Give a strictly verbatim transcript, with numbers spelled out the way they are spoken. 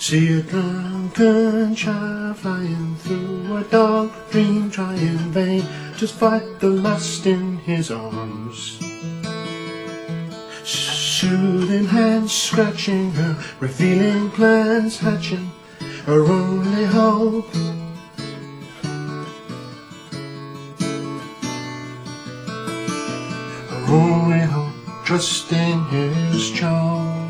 See a drunken child flying through a dark dream, trying in vain to fight the lust in his arms. Soothing hands scratching her, revealing plans hatching, her only hope. Her only hope, trusting his charm.